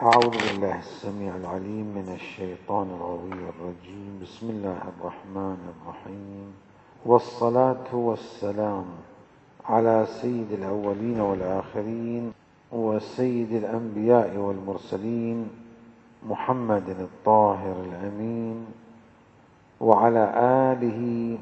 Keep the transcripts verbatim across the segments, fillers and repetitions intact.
أعوذ بالله السميع العليم من الشيطان الغوي الرجيم. بسم الله الرحمن الرحيم، والصلاة والسلام على سيد الأولين والآخرين وسيد الأنبياء والمرسلين محمد الطاهر الأمين، وعلى آله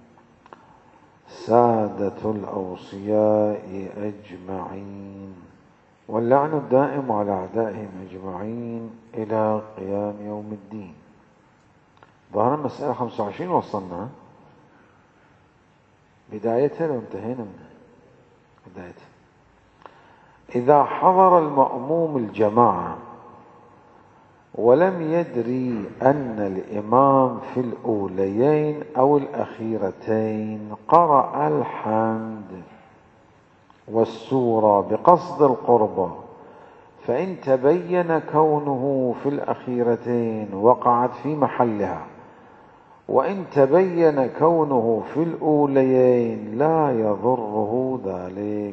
سادة الأوصياء أجمعين، واللعن الدائم على أعدائهم أجمعين إلى قيام يوم الدين. ظهر المسألة خمسة وعشرين وصلنا بدايتها لو انتهينا منها بدايتها. إذا حضر المأموم الجماعة ولم يدري أن الإمام في الأوليين أو الأخيرتين قرأ الحمد والسورة بقصد القربة، فإن تبين كونه في الأخيرتين وقعت في محلها، وإن تبين كونه في الأوليين لا يضره ذلك.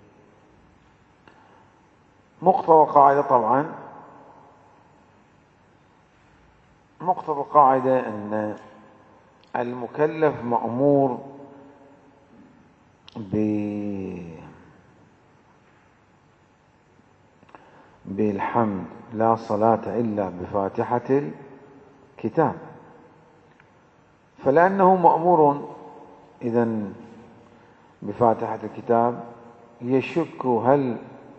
مقتضى القاعدة طبعا مقتضى القاعدة أن المكلف مأمور ب بالحمد، لا صلاة إلا بفاتحة الكتاب، فلأنه مأمور إذن بفاتحة الكتاب يشك هل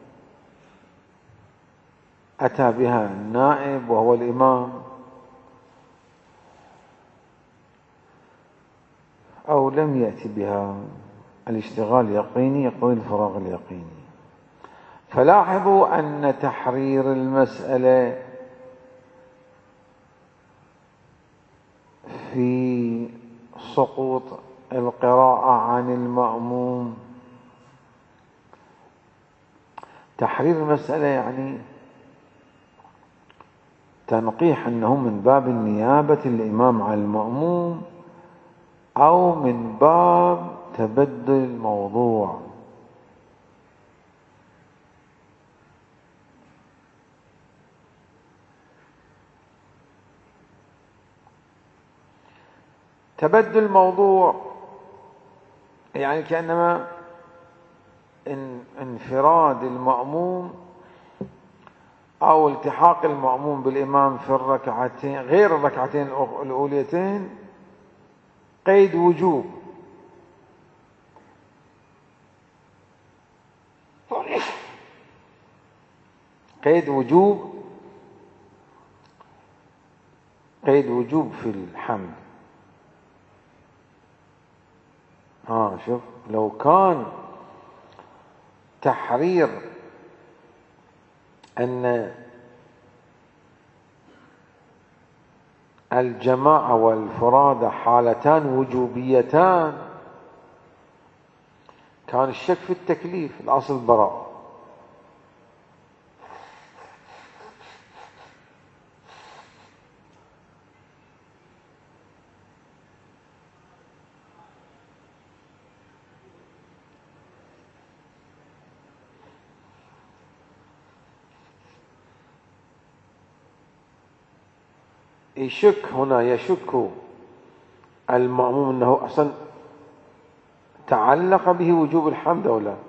أتى بها النائب وهو الإمام أو لم يأتي بها. الاشتغال يقيني يقتضي الفراغ اليقيني. فلاحظوا أن تحرير المسألة في سقوط القراءة عن المأموم، تحرير المسألة يعني تنقيح أنه من باب النيابة الإمام على المأموم أو من باب تبدل الموضوع. تبدل الموضوع يعني كأنما انفراد المأموم أو التحاق المأموم بالإمام في الركعتين غير الركعتين الأوليتين قيد وجوب، قيد وجوب قيد وجوب في الحمد. ها شوف، لو كان تحرير أن الجماعة والفرادة حالتان وجوبيتان كان الشك في التكليف، الأصل براء. يشك هنا يشك المأموم أنه أصلا تعلق به وجوب الحمد أو لا،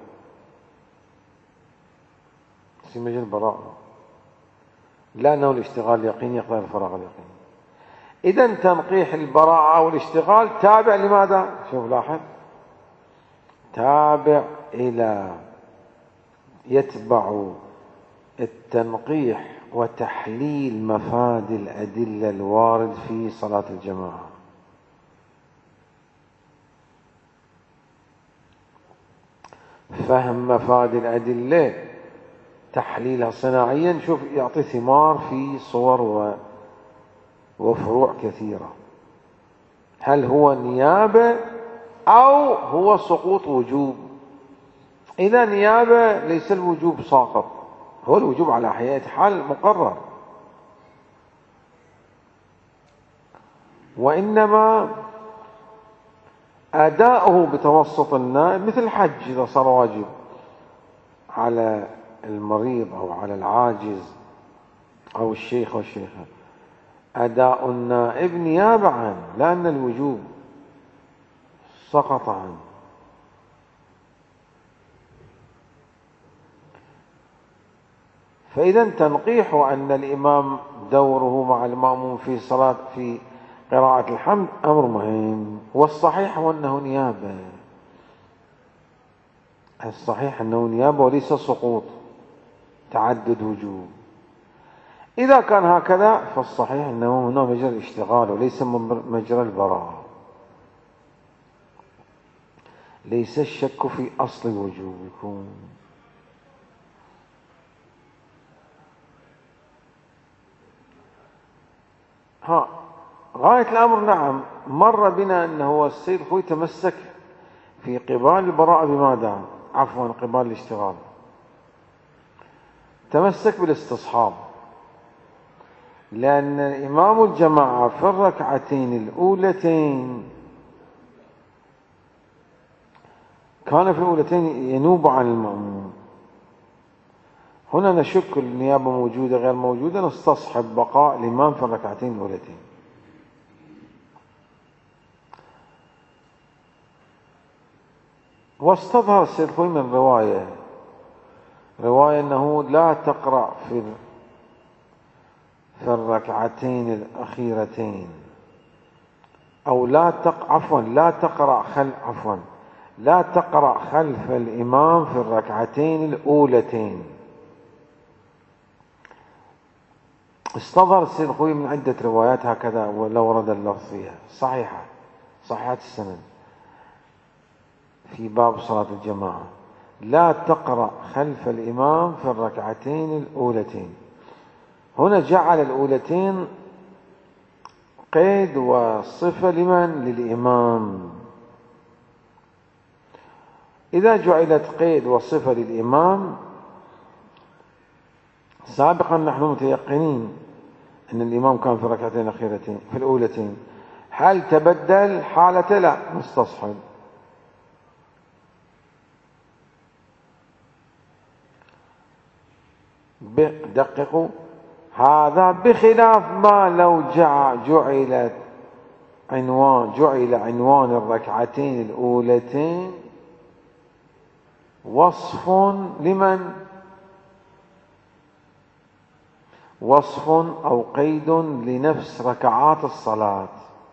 في مجال براءة، لا أنه الاشتغال اليقيني يقتضي الفراغ اليقيني. إذن تنقيح البراءة والاشتغال تابع لماذا؟ شوف لاحظ، تابع إلى يتبع التنقيح وتحليل مفاد الأدلة الوارد في صلاة الجماعة. فهم مفاد الأدلة تحليلها صناعيا شوف يعطي ثمار في صور وفروع كثيرة. هل هو نيابة أو هو سقوط وجوب؟ إذا نيابة ليس الوجوب ساقط، هو الوجوب على حياة حال مقرر، وإنما أداؤه بتوسط النائب مثل الحج إذا صار واجب على المريض أو على العاجز أو الشيخ والشيخة، أداء النائب نيابة عنه، لأن الوجوب سقط عنه. فإذا تنقيح أن الإمام دوره مع المأموم في صلاة في قراءة الحمد أمر مهم، والصحيح هو أنه نيابة، الصحيح أنه نيابة وليس سقوط تعدد وجوب. إذا كان هكذا فالصحيح أنه هنا مجرى الاشتغال وليس مجرى البراءة، ليس الشك في أصل الوجوب يكون. ها غاية الأمر نعم مر بنا أنه السيد الخوي تمسك في قبال البراءة بماذا؟ عفوا قبال الاشتغال، تمسك بالاستصحاب، لأن إمام الجماعة في الركعتين الأولتين كان في الأولتين ينوب عن المأموم. هنا نشك النيابة موجودة غير موجودة، نستصحب بقاء الإمام في الركعتين الأولتين. واستظهر السيد الخوي من رواية رواية أنه لا تقرأ في في الركعتين الأخيرتين، أو لا تق عفوا لا تقرأ خل عفوا لا تقرأ خلف الإمام في الركعتين الأولتين. استظهر السيد الخوي من عدة روايات هكذا، ولا ورد اللفظ فيها صحيحة صحيحة السند في باب صلاة الجماعة، لا تقرأ خلف الإمام في الركعتين الأولتين. هنا جعل الأولتين قيد وصفة لمن؟ للإمام. إذا جعلت قيد وصفة للإمام، سابقا نحن متيقنين أن الإمام كان في الركعتين الأخيرتين في الأولتين، هل تبدل حالته؟ لا، مستصحب. دققوا، هذا بخلاف ما لو جعلت عنوان جعل عنوان الركعتين الأولتين وصف لمن؟ وصف أو قيد لنفس ركعات الصلاة.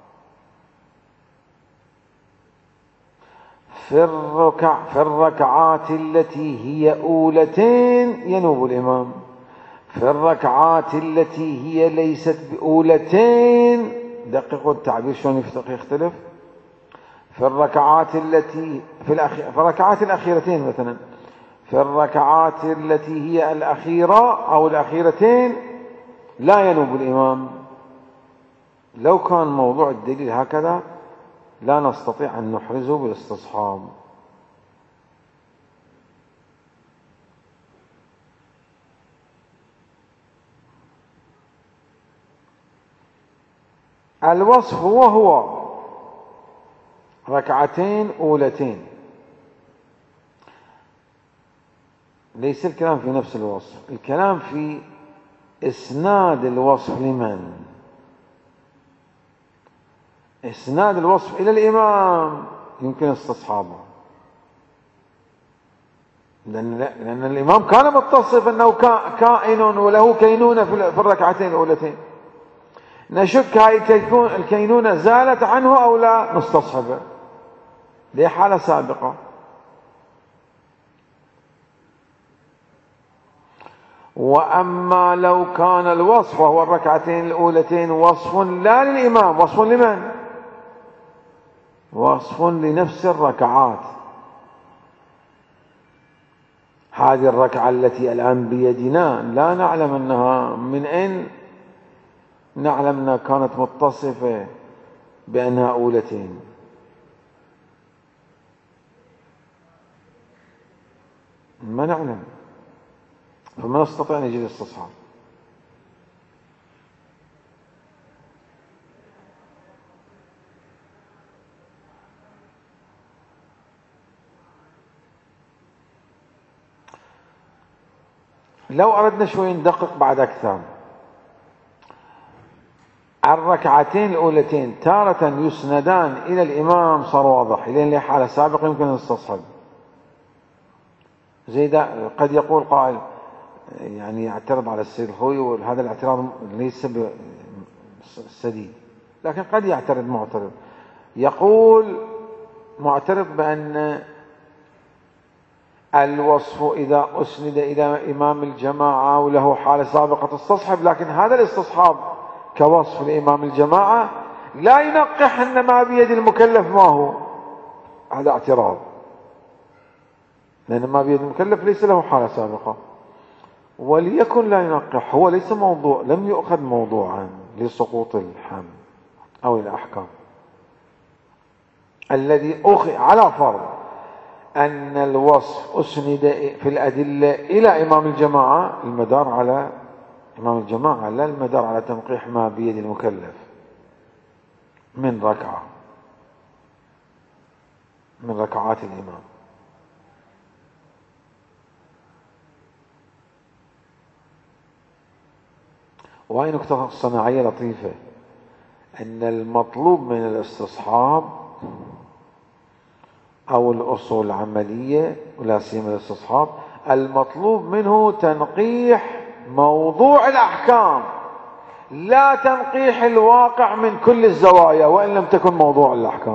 في الركع في الركعات التي هي أولتين ينوب الإمام، في الركعات التي هي ليست بأولتين، دققوا التعبير شلون يختلف، في الركعات التي في, الأخي... في الركعات الأخيرتين مثلا، في الركعات التي هي الأخيرة أو الأخيرتين لا ينوب الإمام. لو كان موضوع الدليل هكذا لا نستطيع أن نحرزه بالاستصحاب. الوصف هو هو ركعتين أولتين، ليس الكلام في نفس الوصف، الكلام في إسناد الوصف لمن؟ إسناد الوصف إلى الإمام يمكن استصحابه، لأن, لأن الإمام كان متصف أنه كائن وله كينونة في الركعتين الأولتين. نشك هاي الكينونة زالت عنه أو لا، نستصحبه لحالة سابقة. وأما لو كان الوصف وهو الركعتين الأولتين وصف لا للإمام، وصف لمن؟ وصف لنفس الركعات. هذه الركعة التي الآن بيدنا لا نعلم أنها من أين نعلم أنها كانت متصفة بأنها أولتين. ما نعلم، فما نستطيع أن نجد استصحاب. لو أردنا شوي ندقق بعد أكثر، الركعتين الأولتين تارة يسندان إلى الإمام، صار واضح، لأن حالة سابقة يمكن أن نستصحب. زي ده قد يقول قائل يعني يعترض على السيد الخوي، وهذا الاعتراض ليس سديد، لكن قد يعترض معترض يقول معترض بأن الوصف إذا أسند إلى إمام الجماعة وله حالة سابقة تستصحب، لكن هذا الاستصحاب كوصف لإمام الجماعة لا ينقح أن ما بيد المكلف ما هو. هذا اعتراض، لأن ما بيد المكلف ليس له حالة سابقة. وليكن لا ينقح، هو ليس موضوع، لم يؤخذ موضوعا لسقوط الحمل أو الأحكام. الذي أخذ على فرض أن الوصف أسند في الأدلة إلى إمام الجماعة، المدار على إمام الجماعة، لا المدار على تنقيح ما بيد المكلف من ركعة من ركعات الإمام. وهي نقطة صناعية لطيفة، أن المطلوب من الاستصحاب أو الأصول العملية، ولا سيما الاستصحاب، المطلوب منه تنقيح موضوع الأحكام، لا تنقيح الواقع من كل الزوايا وإن لم تكن موضوع الأحكام.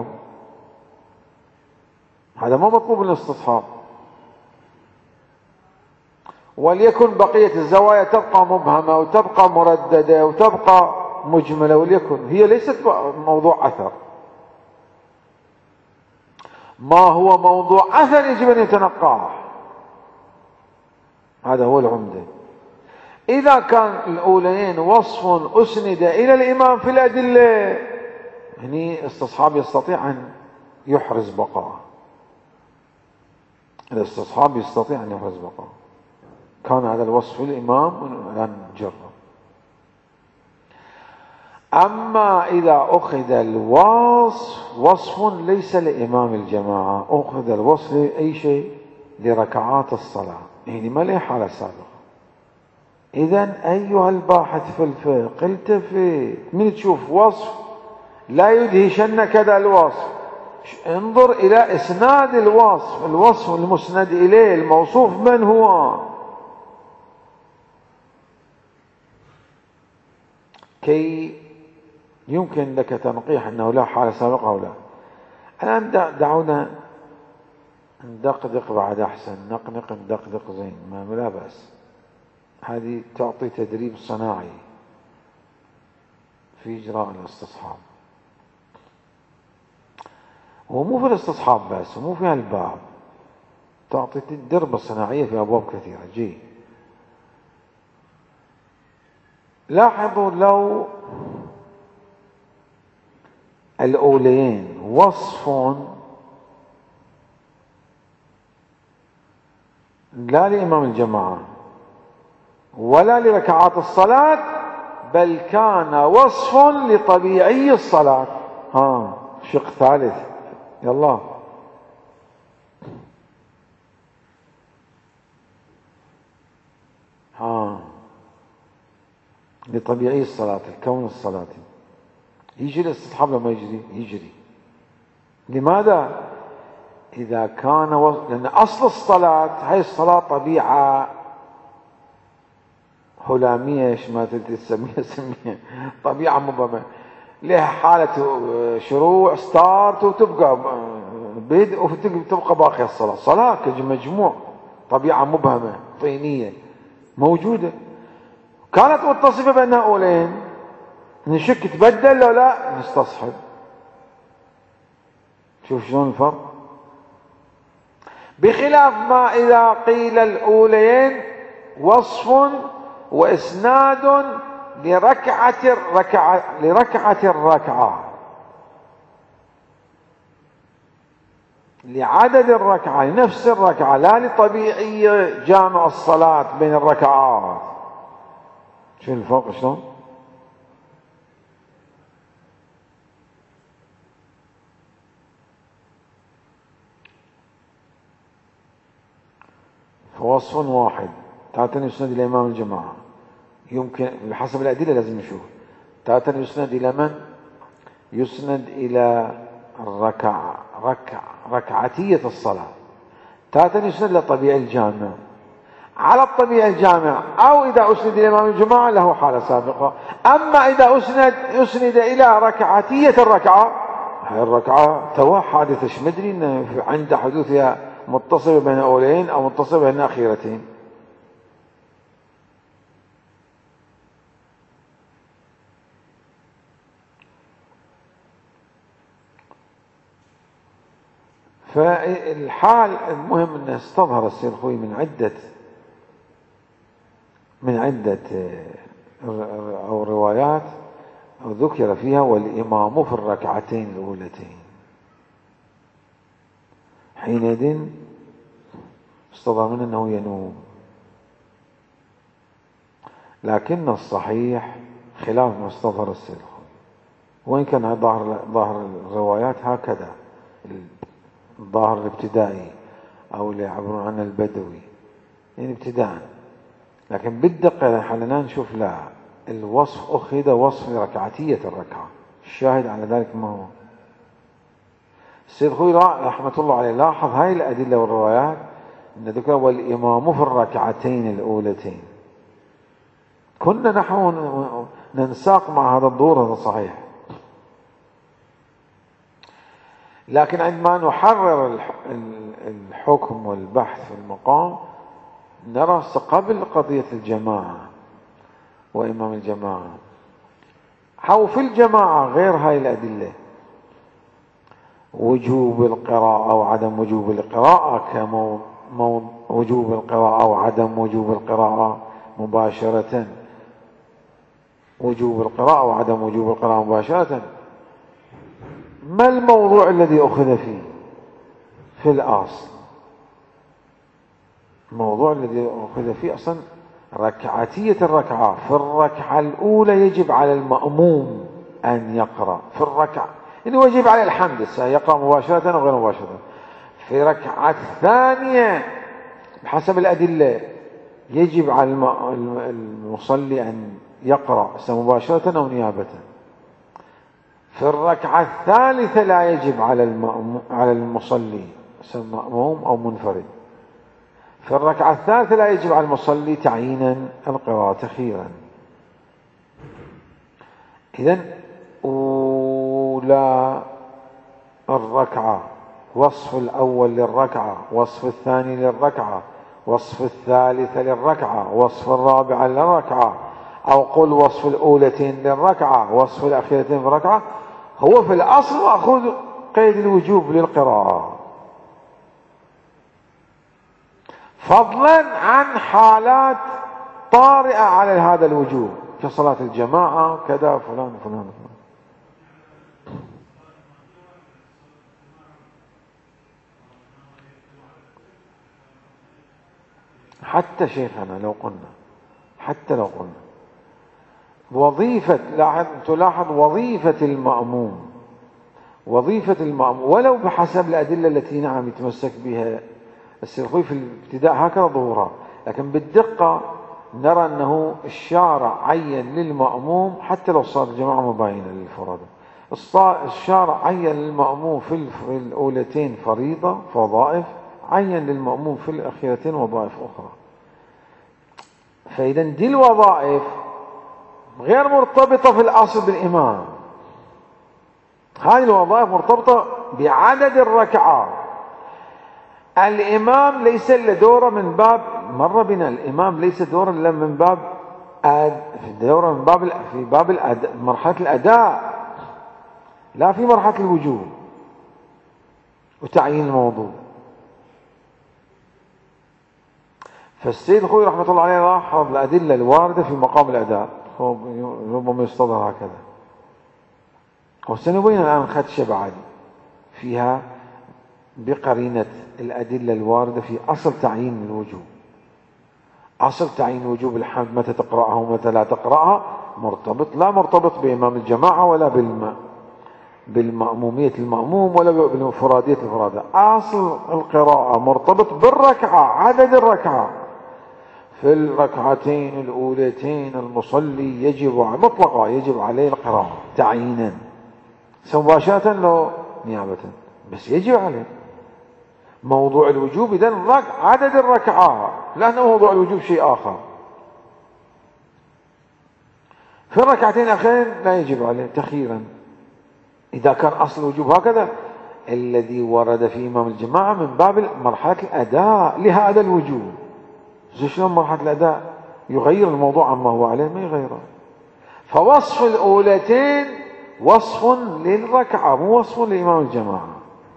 هذا ما مطلوب من الاستصحاب. وليكن بقية الزوايا تبقى مبهمة وتبقى مرددة وتبقى مجملة، وليكن هي ليست موضوع أثر. ما هو موضوع أثر يجب أن يتنقح، هذا هو العمدة. إذا كان الأولين وصف أسند إلى الإمام في الأدلة، هني استصحاب يستطيع أن يحرز بقاء، الاستصحاب يستطيع أن يحرز بقاء، كان هذا الوصف الإمام الآن نجرب. أما إذا أخذ الوصف وصف ليس لإمام الجماعة، أخذ الوصف لأي شيء، لركعات الصلاة، يعني ما له حالة سابقة. إذن أيها الباحث في الفقه التفت، من تشوف وصف لا يدهشن كذا الوصف، انظر إلى إسناد الوصف، الوصف المسند إليه الموصوف من هو، كي يمكن لك تنقيح أنه لا حالة سابقة أو لا. الآن دعونا ندقدق بعد أحسن، نقنق ندقدق زين، ما لا بأس. هذه تعطي تدريب صناعي في إجراء الاستصحاب. ومو في الاستصحاب بس، ومو في هالباب، تعطي الدربة الصناعية في أبواب كثيرة. جي لاحظوا، لو الأولين وصف لا لإمام الجماعة ولا لركعات الصلاة، بل كان وصف لطبيعي الصلاة. ها شق ثالث، يلا ها لطبيعي الصلاة، الكون الصلاة. يجري الاستصحاب لما يجري يجري. لماذا؟ إذا كان و... لأن أصل الصلاة هي الصلاة طبيعة هلامية، ايش ما تسميها سميها، طبيعة مبهمة، لها حالة شروع ستارت وتبقى بدء وتبقى باقية الصلاة. صلاة كمجموع طبيعة مبهمة طينية موجودة، كانت متصفة بأنها أولين، نشك تبدل لو لا نستصحب. شوف شلون الفرق، بخلاف ما إذا قيل الأولين وصف وإسناد لركعة الركعة لركعة الركعة، لعدد الركعة، لنفس الركعة، لا لطبيعية جامع الصلاة بين الركعات. شو الفرق شلون؟ فوصف واحد تعتني يسند إلى إمام الجماعة، يمكن بحسب الأدلة لازم نشوف تارة يسند إلى من؟ يسند إلى الركع ركع ركعتية الصلاة، تارة يسند للطبيعي الجامع. على الطبيعي الجامع أو إذا أسند إلى إمام الجماعة له حالة سابقة. أما إذا أسند أسند إلى ركعتية الركعة، هاي الركعة توا حادثة مدري إن عند حدوثها متصلة بين أولين أو متصلة بين أخيرتين. فالحال المهم أن استظهر السيد الخوي من عدة من عدة أو روايات أو ذكر فيها والإمام في الركعتين الأولتين، حينئذ استظهر منه أنه ينوم. لكن الصحيح خلاف ما استظهر السيد الخوي، وإن كان ظاهر ظاهر الروايات هكذا، الظاهر الابتدائي أو اللي يعبرون عنه البدوي يعني ابتداء، لكن بالدقة حالنا نشوف لا، الوصف أخذ وصف ركعتية الركعة. الشاهد على ذلك ما هو؟ السيد خوي رحمة الله عليه لاحظ هاي الأدلة والروايات أن ذكر والإمام في الركعتين الأولتين. كنا نحن ننساق مع هذا الدور، هذا صحيح، لكن عندما نحرر الحكم والبحث في المقام نرى قبل قضية الجماعة وإمام الجماعة أو في الجماعة غير هاي الأدلة، وجوب القراءة وعدم وجوب القراءة كوجوب القراءة وعدم وجوب القراءة مباشرة، وجوب القراءة وعدم وجوب القراءة مباشرة. ما الموضوع الذي أخذ فيه في الأصل؟ الموضوع الذي أخذ فيه أصلا ركعتية الركعة. في الركعة الأولى يجب على المأموم أن يقرأ في الركعة، إنه يجب على الحمد سيقرأ مباشرة أو غير مباشرة. في الركعة الثانية بحسب الأدلة يجب على المصلي أن يقرأ مباشرة أو نيابة. في الركعة الثالثة لا يجب على على المصلي مأموم أو منفرد. في الركعة الثالثة لا يجب على المصلي تعيينا القراءة أخيرا. إذن أولى الركعة، وصف الأول للركعة، وصف الثاني للركعة، وصف الثالثة للركعة، وصف الرابعة للركعة، أو قل وصف الأولتين للركعة، وصف الأخيرتين في الركعة، هو في الأصل مأخوذ قيد الوجوب للقراءة، فضلا عن حالات طارئة على هذا الوجوب كصلاة الجماعة كذا فلان فلان فلان. حتى شيخنا لو قلنا حتى لو قلنا وظيفة، تلاحظ وظيفة المأموم وظيفة المأموم ولو بحسب الأدلة التي نعم يتمسك بها السيد الخوي في الابتداء هكذا ظهورها، لكن بالدقة نرى أنه الشارع عين للمأموم حتى لو صار الجماعة مباينة للفرادة، الشارع عين للمأموم في الأولتين فريضة وظائف، عين للمأموم في الأخيرتين وظائف أخرى. فإذا دي الوظائف غير مرتبطة في الأصل بالإمام، هذه الوظائف مرتبطة بعدد الركعات. الإمام ليس له دوره من باب مر بنا، الإمام ليس دوره إلا من باب في دوره من باب في باب الأداء، مرحلة الأداء، لا في مرحلة الوجوب وتعيين الموضوع. فالسيد الخوي رحمة الله عليه لاحظ الأدلة الواردة في مقام الأداء، ربما يستظهر هكذا، وسنبين الآن خدشة بعد فيها بقرينة الأدلة الواردة في أصل تعيين الوجوب. أصل تعيين وجوب الحمد متى تقرأها ومتى لا تقرأها مرتبط، لا مرتبط بإمام الجماعة ولا بالم بالمأمومية المأموم ولا بالمفرادية الفرادة. أصل القراءة مرتبط بالركعة، عدد الركعة. في الركعتين الأولتين المصلي يجب مطلقا يجب عليه القراءة تعيينا، مباشرة لو نيابة، بس يجب عليه. موضوع الوجوب إذن عدد الركعات، لأن موضوع الوجوب شيء آخر. في الركعتين الأخيرين لا يجب عليه تخييرا، إذا كان أصل الوجوب هكذا. الذي ورد في إمام الجماعة من باب مرحلة الأداء لهذا الوجوب. شلون مرحلة الأداء يغير الموضوع عما هو عليه؟ ما يغيره. فوصف الأولتين وصف للركعة مو وصف لإمام الجماعة.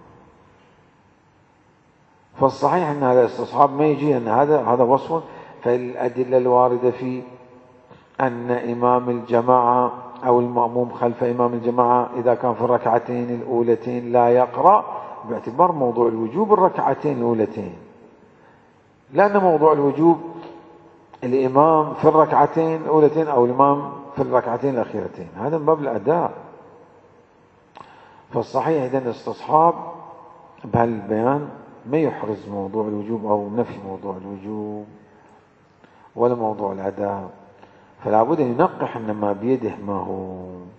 فالصحيح أن هذا الاستصحاب ما يجي أن هذا هذا وصف. فالأدلة الواردة في أن إمام الجماعة أو المأموم خلف إمام الجماعة إذا كان في الركعتين الأولتين لا يقرأ، باعتبار موضوع الوجوب الركعتين الأولتين، لأن موضوع الوجوب الإمام في الركعتين الأولتين أو الإمام في الركعتين الأخيرتين، هذا من باب الأداء. فالصحيح إذن الاستصحاب بهالبيان ما يحرز موضوع الوجوب أو نفي موضوع الوجوب ولا موضوع الأداء. فلا بد أن ينقح أن ما بيده ما هو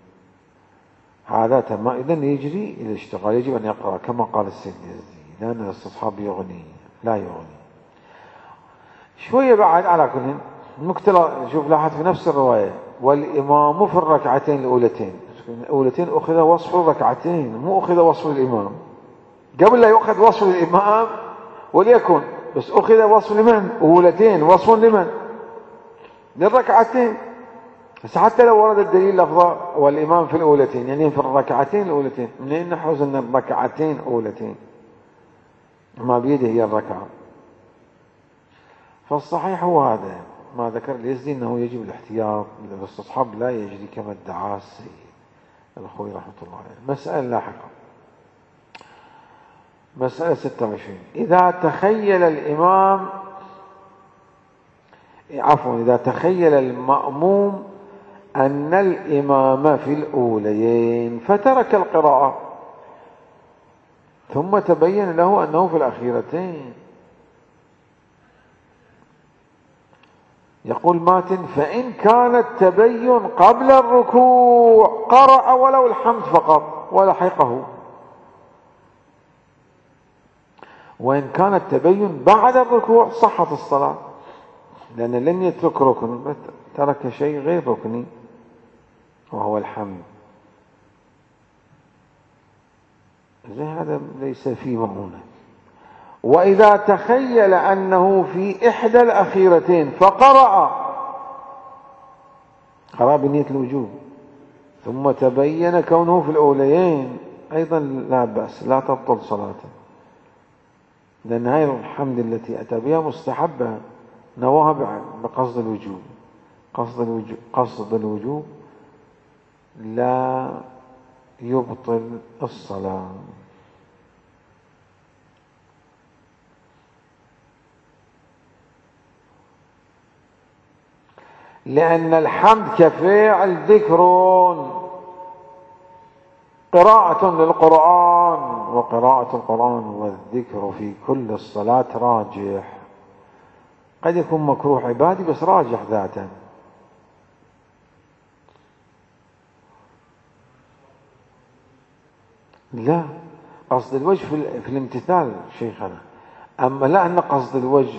هذا تمام. إذن يجري إلى الاشتغال، يجب أن يقرأ كما قال السيد يزدي، لأن الاستصحاب يغني لا يغني. شوية بعد على كل مكتلا، شوف لاحظ في نفس الرواية والإمام في الركعتين الأولتين. الأولتين أخذ وصف الركعتين مو أخذ وصف الإمام. قبل لا يؤخذ وصف الإمام وليكن، بس أخذ وصف لمن؟ أولتين وصف لمن؟ للركعتين. بس حتى لو ورد الدليل لفظة والإمام في الأولتين، يعني في الركعتين الأولتين، منين نحوز أن الركعتين أولتين ما بيده هي الركعة؟ فالصحيح هو هذا ما ذكر اليزدي أنه يجب الاحتياط. الاستصحاب لا يجري كما ادعى السيد الخوي رحمة الله عليه. مسألة لاحقة، مسألة ستة وعشرين. إذا تخيل الإمام عفوا إذا تخيل المأموم أن الإمام في الأوليين فترك القراءة ثم تبين له أنه في الأخيرتين، يقول ماتن: فإن كان التبين قبل الركوع قرأ ولو الحمد فقط ولحقه، وإن كان التبين بعد الركوع صحت الصلاة، لأن لن يترك ركن، ترك شيء غير ركني وهو الحمد. زي هذا ليس فيه مؤونة. وإذا تخيل أنه في إحدى الأخيرتين فقرأ قرأ بنية الوجوب ثم تبين كونه في الأوليين أيضا لا بأس، لا تبطل صلاته، لأن هاي الحمد التي أتى بها مستحبة نواها بقصد الوجوب. قصد الوجوب قصد الوجوب لا يبطل الصلاة. لأن الحمد كفاعل ذكر قراءة للقرآن، وقراءة القرآن والذكر في كل الصلاة راجح. قد يكون مكروه عبادي بس راجح ذاتا. لا، قصد الوجه في الامتثال شيخنا، أما لا أن قصد الوجه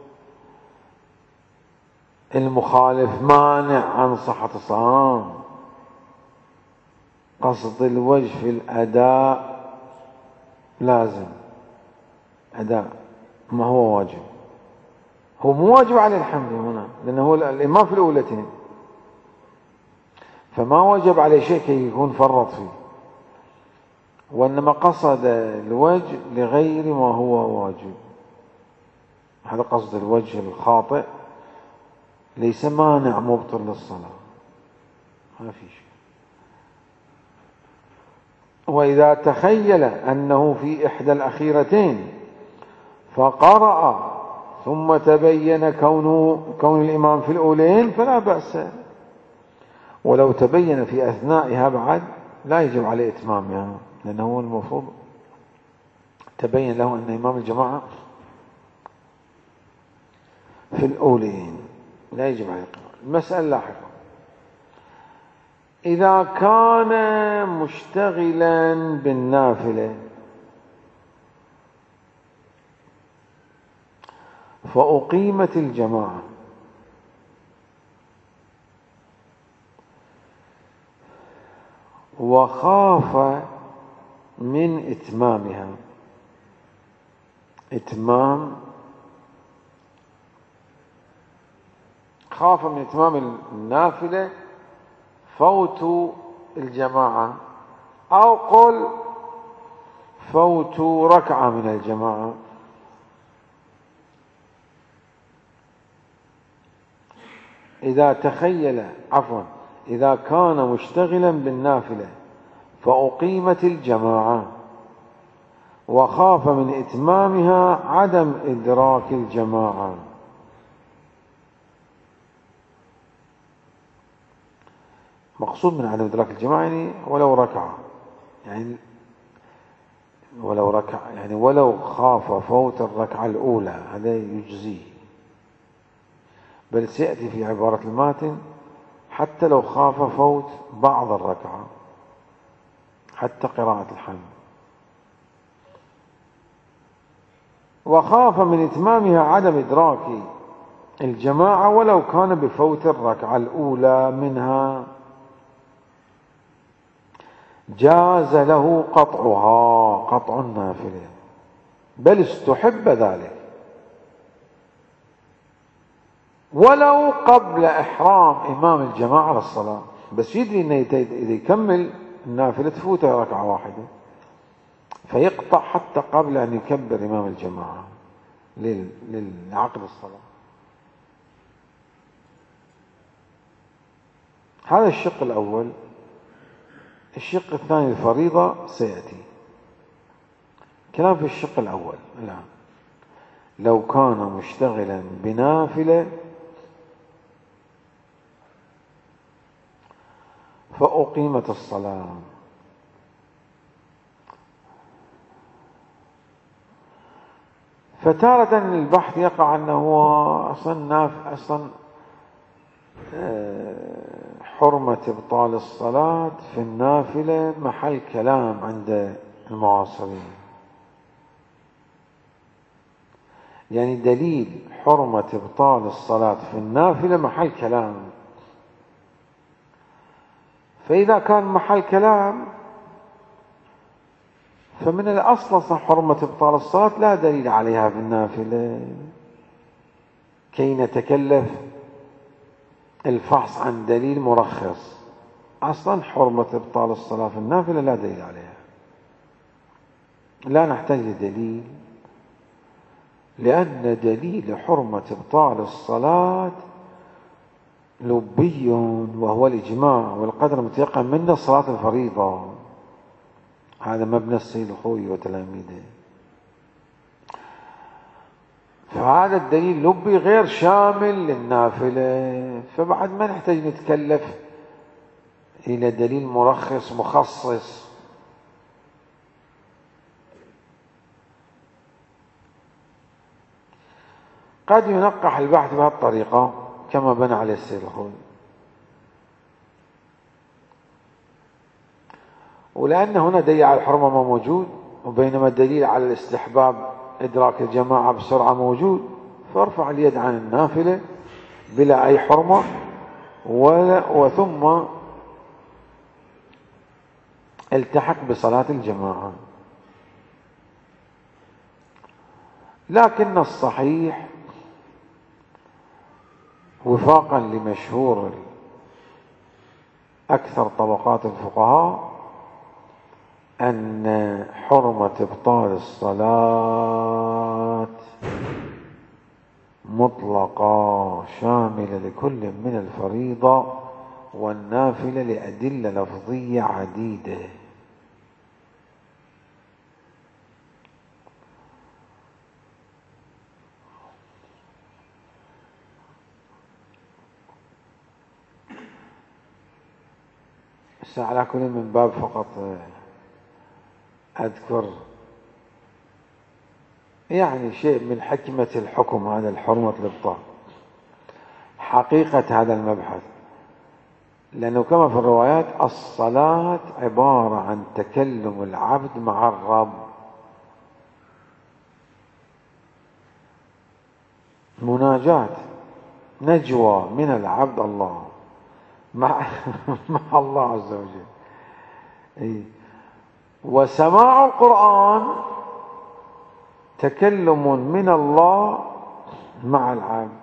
المخالف مانع عن صحة الصلاة. قصد الوجه في الأداء لازم أداء، ما هو واجب. هو مو واجب عليه الحمد هنا لأنه هو الإمام في الأولتين، فما وجب عليه شيء كي يكون فرط فيه، وإنما قصد الوجه لغير ما هو واجب. هذا قصد الوجه الخاطئ ليس مانع مبطل للصلاة، ما في شيء. وإذا تخيل أنه في إحدى الأخيرتين فقرأ ثم تبين كونه كون الإمام في الأولين فلا بأس، ولو تبين في أثنائها بعد لا يجب عليه إتمامها، يعني لأنه هو المفروض تبين له أن إمام الجماعة في الأولين لا يجب عليه القضاء. المسألة لاحقة: إذا كان مشتغلا بالنافلة فأقيمت الجماعة وخاف من إتمامها، إتمام خاف من إتمام النافلة فوت الجماعة، أو قل فوت ركعة من الجماعة، إذا تخيل عفوا إذا كان مشتغلا بالنافلة فأقيمت الجماعة وخاف من إتمامها عدم إدراك الجماعة. مقصود من عدم إدراك الجماعة يعني ولو ركعة، يعني ولو ركعة يعني ولو خاف فوت الركعة الأولى هذا يجزيه، بل سيأتي في عبارة الماتن حتى لو خاف فوت بعض الركعة حتى قراءة الحمد، وخاف من إتمامها عدم إدراك الجماعة ولو كان بفوت الركعة الأولى منها، جاز له قطعها قطع النافلة، بل استحب ذلك ولو قبل إحرام إمام الجماعة للصلاة، بس يدري أنه إذا يكمل النافلة تفوته ركعة واحدة فيقطع حتى قبل أن يكبر إمام الجماعة لعقد الصلاة. هذا الشق الأول. الشق الثاني الفريضة سيأتي كلام في الشق الأول الآن. لو كان مشتغلا بنافلة فأقيمت الصلاة، فتارة البحث يقع أنه هو أصلا ناف أصلا حرمة إبطال الصلاة في النافلة محل كلام عند المعاصرين، يعني دليل حرمة إبطال الصلاة في النافلة محل كلام، فإذا كان محل كلام فمن الأصل أصلا حرمة إبطال الصلاة لا دليل عليها في النافلة، كي نتكلف الفحص عن دليل مرخص. أصلا حرمة إبطال الصلاة في النافلة لا دليل عليها، لا نحتاج لدليل، لأن دليل حرمة إبطال الصلاة لبي وهو الإجماع والقدر المتيقن منه صلاة الفريضة، هذا مبنى السيد الخوي وتلاميذه، فهذا الدليل لبي غير شامل للنافلة، فبعد ما نحتاج نتكلف إلى دليل مرخص مخصص. قد ينقح البحث بهذه الطريقة كما بنى عليه السيد الخوي، ولأن هنا دليل على الحرمة ما موجود، وبينما الدليل على الاستحباب إدراك الجماعة بسرعة موجود، فارفع اليد عن النافلة بلا أي حرمة ولا وثم التحق بصلاة الجماعة. لكن الصحيح وفاقا لمشهور أكثر طبقات الفقهاء أن حرمة إبطال الصلاة مطلقة شاملة لكل من الفريضة والنافلة لأدلة لفظية عديدة. على كل من باب فقط أذكر يعني شيء من حكمة الحكم هذا الحرمة الإبطال. حقيقة هذا المبحث، لأنه كما في الروايات الصلاة عبارة عن تكلم العبد مع الرب، مناجاة، نجوى من العبد الله مع مع الله عز وجل. إيه؟ وسماع القرآن تكلم من الله مع العبد.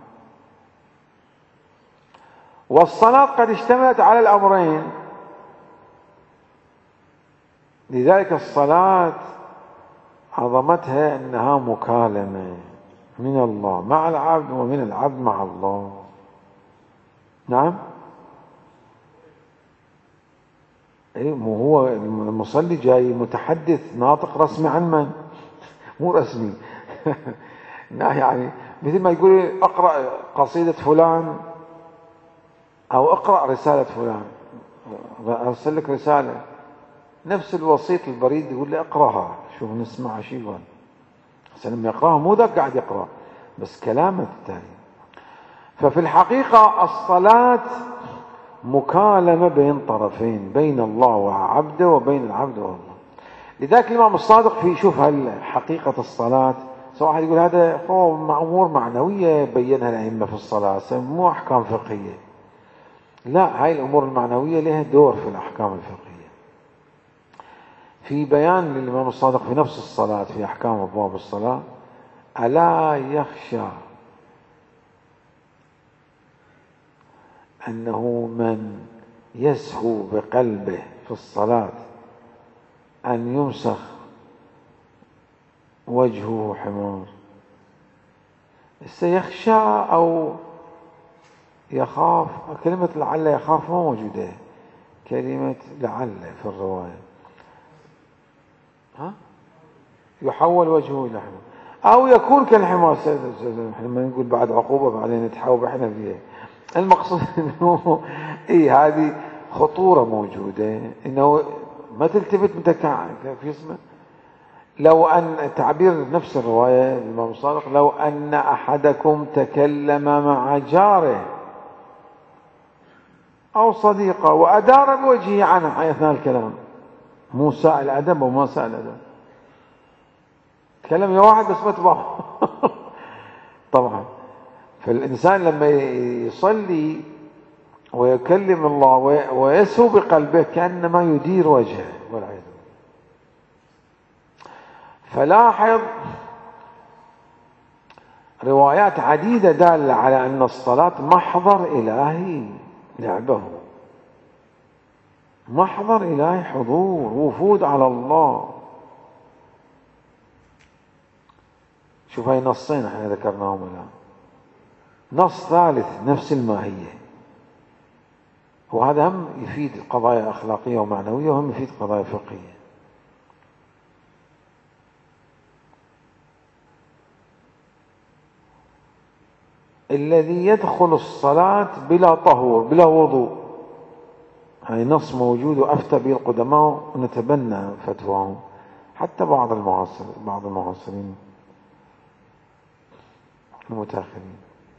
والصلاة قد اشتملت على الأمرين، لذلك الصلاة عظمتها أنها مكالمة من الله مع العبد ومن العبد مع الله. نعم. ايه، مو هو المصلي جاي متحدث ناطق رسمي عن من؟ مو رسمي. يعني مثل ما يقول اقرأ قصيدة فلان او اقرأ رسالة فلان، ارسل لك رسالة، نفس الوسيط البريد يقول لي اقرأها، شوف نسمع شو يقول. بس لما يقرأها مو ذاك قاعد يقرأ، بس كلامه التالي. ففي الحقيقة الصلاة مكالمة بين طرفين، بين الله وعبده وبين العبد والله. لذلك الإمام الصادق في شوف هل حقيقة الصلاة، سواء واحد يقول هذا هو أمور معنوية بينها الأئمة في الصلاة، مو أحكام فقهية. لا، هاي الأمور المعنوية لها دور في الأحكام الفقهية. في بيان للإمام الصادق في نفس الصلاة في أحكام أبواب الصلاة: ألا يخشى أنه من يسهو بقلبه في الصلاة أن يمسخ وجهه حمار. سيخشى أو يخاف، كلمة لعل يخاف ما موجودة، كلمة لعل في الرواية. ها؟ يحول وجهه إلى حمار أو يكون كالحمار. لما نقول بعد عقوبة بعدين نتحاوب احنا فيها، المقصود انه ايه، هذه خطورة موجودة، انه ما تلتفت متكع في اسمه. لو ان تعبير نفس الرواية الإمام الصادق: لو ان احدكم تكلم مع جاره او صديقه وادار بوجهه عنه اثناء الكلام، مو سائل ادب وما سائل ادب، كلام يا واحد بس ما تبغى. طبعا فالإنسان لما يصلي ويكلم الله ويسهو بقلبه كأنما يدير وجهه والعياذ بالله. فلاحظ روايات عديدة دالة على أن الصلاة محضر إلهي، لعبه محضر إلهي، حضور، وفود على الله. شوف هاي نصين احنا ذكرناهم الآن، نص ثالث نفس الماهية، وهذا هم يفيد قضايا أخلاقية ومعنوية، وهم يفيد قضايا فقهية. الذي يدخل الصلاة بلا طهور بلا وضوء، هاي نص موجود وأفتى به القدماء ونتبنى فتواهم، حتى بعض المعاصر بعض المعاصرين المتأخرين.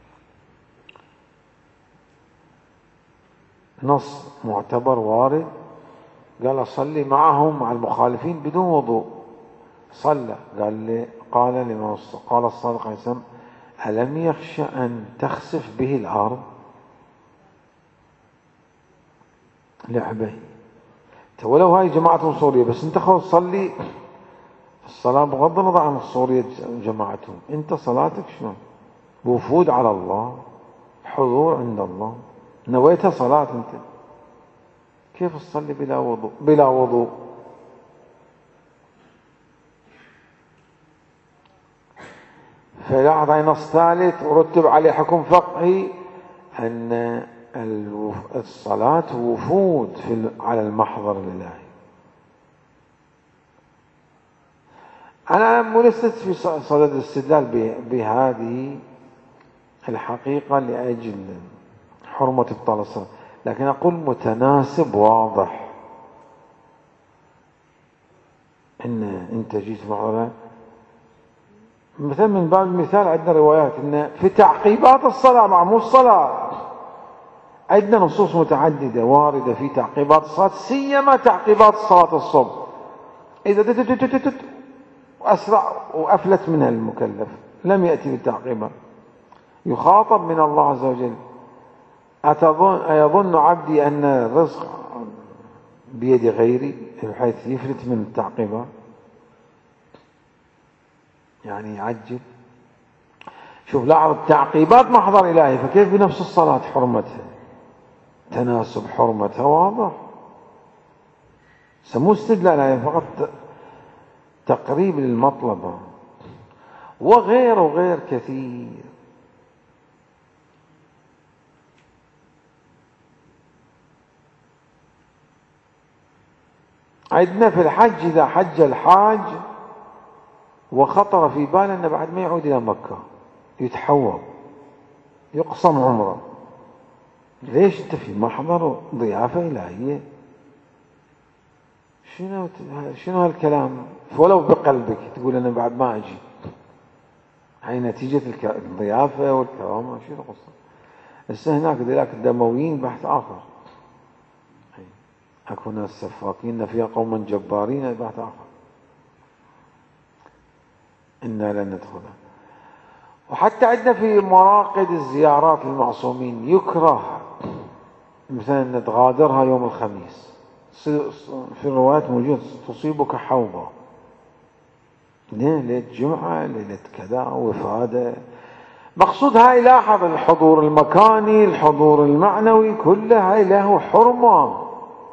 نص معتبر وارد، قال صلي معهم مع المخالفين بدون وضوء، صلى. قال لي قال لما قال الصادق عليه السلام: ألم يخشى أن تخسف به الأرض؟ لعبه. ولو هاي جماعة سورية، بس انت خذ صلي الصلاة بغض النظر عن السورية جماعتهم، انت صلاتك شنو؟ وفود على الله، حضور عند الله، نويتها صلاة انت، كيف تصلي بلا وضوء بلا وضوء؟ فلاحظ هاي نص ثالث ورتب عليه حكم فقهي، أن الصلاة وفود في على المحضر الإلهي. أنا لست في صدد الاستدلال بهذه الحقيقة لأجل حرمة إبطال الصلاة، لكن أقول متناسب واضح، إن أنت جيت محضرة مثلا من باب المثال عندنا روايات إن في تعقيبات الصلاة مع مو الصلاة عندنا نصوص متعددة واردة في تعقيبات الصلاة، سيما تعقيبات صلاة الصبح، إذا تتتتتت وأسرع وأفلت منها المكلف لم يأتي بالتعقيبات يخاطب من الله عز وجل: أتظن أيظن عبدي أن الرزق بيد غيري، بحيث يفلت من التعقيبات، يعني يعجل. شوف لاحظ التعقيبات محضر إلهي، فكيف بنفس الصلاة حرمتها، تناسب حرمتها واضح، سموه استدلال، يعني فقط تقريب للمطلب، وغير وغير كثير. عندنا في الحج إذا حج الحاج وخطر في باله أنه بعد ما يعود إلى مكة يتحول يقسم عمره، ليش أنت في محضر ضيافة إلهية؟ شنو شنو هالكلام؟ ولو بقلبك تقول أنا بعد ما أجي، هاي نتيجة الضيافة والكرامة. شنو القصة؟ هسه هناك ذلك الدمويين بحث آخر، أكو ناس سفاكين فيها قوما جبارين بحث آخر، إنا لن ندخلها. وحتى عندنا في مراقد الزيارات للمعصومين يكره مثلا تغادرها يوم الخميس، في الروايات موجود تصيبك حوضة، ليلة جمعة ليلة كذا وفادة، مقصود هاي لاحظ الحضور المكاني الحضور المعنوي كله هاي له حرمة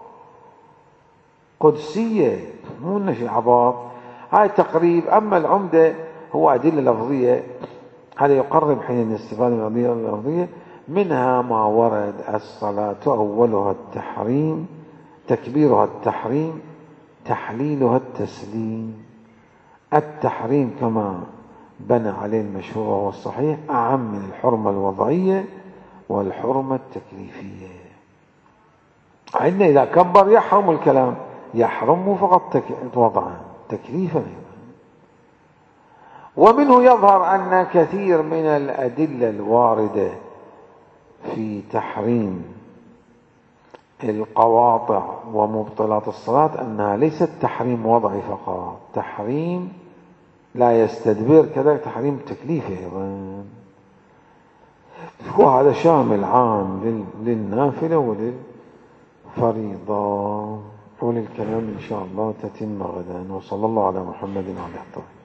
قدسية، مو نشي عباط، هاي تقريب. أما العمدة هو أدلة لفظية، هذا يقرب حين الاستفادة من الأدلة اللفظية، منها ما ورد: الصلاة أولها التحريم، تكبيرها التحريم، تحليلها التسليم. التحريم كما بنى عليه المشهور وهو الصحيح أعم من الحرمة الوضعية والحرمة التكليفية. عندنا إذا كبر يحرم الكلام، يحرم فقط وضعا تكليفا. ومنه يظهر أن كثير من الأدلة الواردة في تحريم القواطع ومبطلات الصلاة أنها ليست تحريم وضعي فقط، تحريم لا يستدبر، كذا تحريم تكليفي أيضا، وهذا شامل عام للنافلة وللفريضة. وللكلام إن شاء الله تتم غدا. وصلى الله على محمد وعلى آله.